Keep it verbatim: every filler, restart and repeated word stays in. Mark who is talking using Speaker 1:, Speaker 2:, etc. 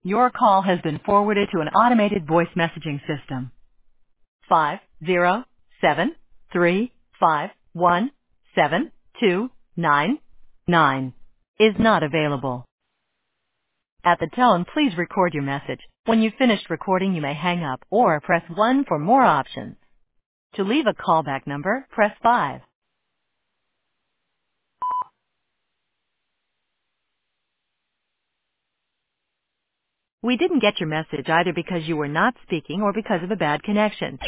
Speaker 1: Your call has been forwarded to an automated voice messaging system. Five zero seven three five one seven two nine nine is not available. At the tone, please record your message. When you've finished recording, you may hang up or press one for more options. To leave a callback number, press five. We didn't get your message either because you were not speaking or because of a bad connection.